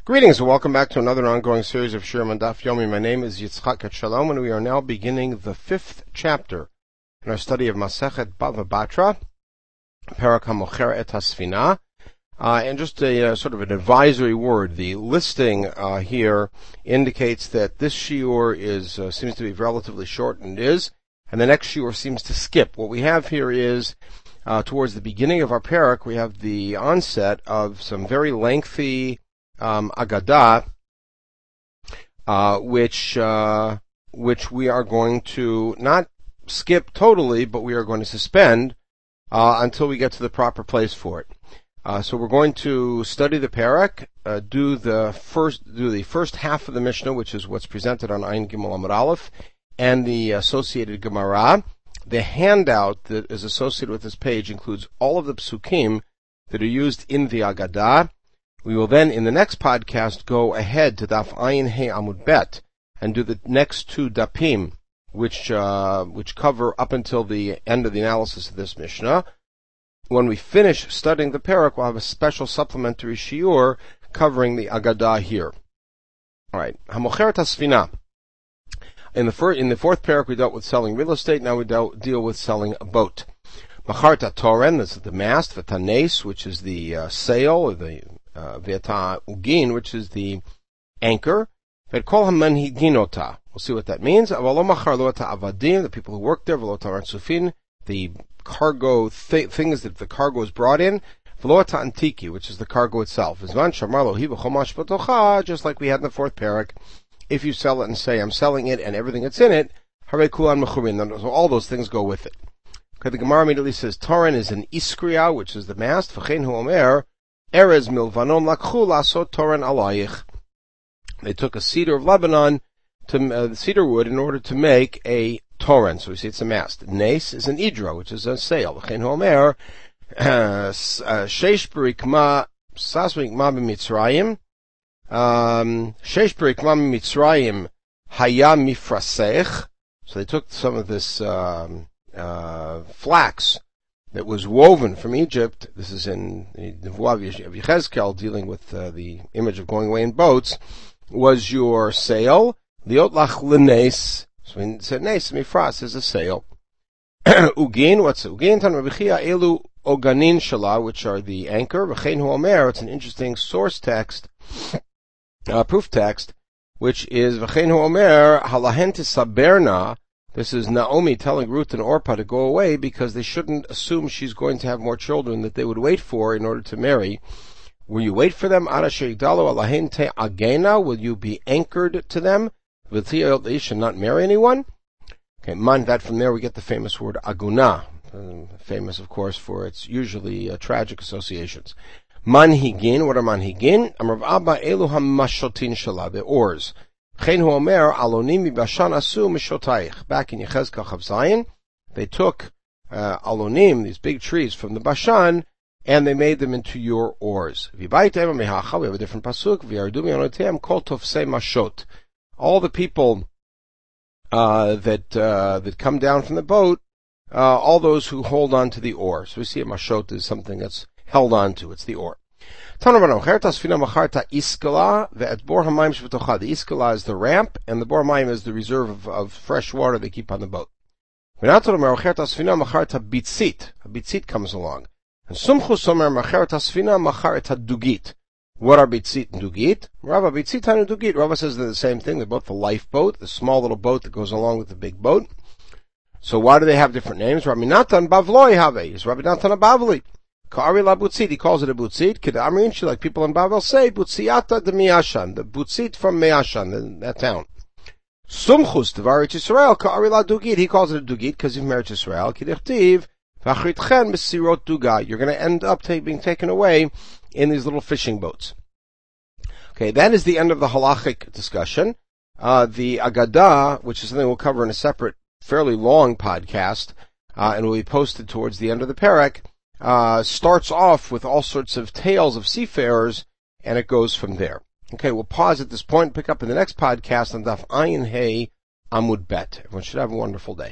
Greetings and welcome back to another ongoing series of Shirim on Daf Yomi. My name is Yitzchak Shalom, and we are now beginning the 5th chapter in our study of Masechet Bava Batra, Parak HaMocher et HaSfina. And just a sort of an advisory word. The listing here indicates that this shiur seems to be relatively short, and it is, and the next shiur seems to skip. What we have here is towards the beginning of our parak, we have the onset of some very lengthy Agadah, which we are going to not skip totally, but we are going to suspend until we get to the proper place for it. So we're going to study the parak, do the first half of the Mishnah, which is what's presented on Ayin Gimel Amud Aleph, and the associated Gemara. The handout that is associated with this page includes all of the psukim that are used in the Agadah. We will then, in the next podcast, go ahead to Daf Ayin He Amud Bet and do the next two dapim, which cover up until the end of the analysis of this Mishnah. When we finish studying the parak, we'll have a special supplementary shiur covering the Agadah here. All right, Hamocher et HaSfina. In the fourth parak, we dealt with selling real estate. Now we deal with selling a boat. Macharta Toren, this is the mast. V'tanes, which is the sail, or the V'eta Ugin, which is the anchor. V'kol hamanhiginota. We'll see what that means. Avalo machar lo avadim, the people who work there. V'lo taran the cargo things that the cargo is brought in. V'lo antiki, which is the cargo itself. V'zman shamar lo hi v'chomash b'tocha, just like we had in the fourth parak. If you sell it and say, I'm selling it and everything that's in it, harei kulan mechurin, so all those things go with it. Okay, the Gemara immediately says, Toren is an iskria, which is the mast. V'chein hu omer, Erez milvanon lakchu lasot toren alayich. They took a cedar of Lebanon, the cedar wood, in order to make a toren. So we see it's a mast. Nes is an idra, which is a sail. V'chein hu omer, sheish berikma, sas berikma b'mitzrayim, sheish berikma b'mitzrayim, haya mifrasech. So they took some of this flax that was woven from Egypt. This is in the Nevuah of Yechezkel, dealing with the image of going away in boats, was your sail. Liot lach lenes. So when it said nes, mifras is a sail. Ugin, what's ugin? Tan Rabbi Chia elu oganin shala, which are the anchor. V'chein hu omer, it's an interesting source text, proof text, which is v'chein hu omer halahen tisaberna. This is Naomi telling Ruth and Orpah to go away because they shouldn't assume she's going to have more children that they would wait for in order to marry. Will you wait for them? Will you be anchored to them? They should not marry anyone. Okay, man, that from there we get the famous word aguna, famous, of course, for its usually tragic associations. Manhigin, what are manhigin? Amrav Abba elu hamashotin shala, the oars. Back in Yechezkel Chav Zayin, they took alonim, these big trees from the Bashan, and they made them into your oars. We have a different pasuk. All the people that come down from the boat, all those who hold on to the oar. So we see a mashot is something that's held on to. It's the oar. The iskala is the ramp, and the bor hamayim is the reserve of fresh water they keep on the boat. A bitzit comes along. And what are bitzit and dugit? Rava bitzit and dugit. Rava says they're the same thing. They're both the lifeboat, the small little boat that goes along with the big boat. So why do they have different names? Rabbi Natan Bavloi have is Rabbi Natan Bavli. Ka'ari la butzit, he calls it a butzit. Kedamrin, like people in Bavel say, butziata de Miashan, the butzit from Miashan, that town. Sumchus, Devarit Yisrael, Ka'ari la dugit, he calls it a dugit because you've married Yisrael. Kidechtiv, v'achritchen besirot duga. You're going to end up being taken away in these little fishing boats. Okay, that is the end of the halachic discussion. The Agadah, which is something we'll cover in a separate, fairly long podcast, and will be posted towards the end of the parak, starts off with all sorts of tales of seafarers, and it goes from there. Okay, we'll pause at this point and pick up in the next podcast on Daf Ayin He Amud Bet. Everyone should have a wonderful day.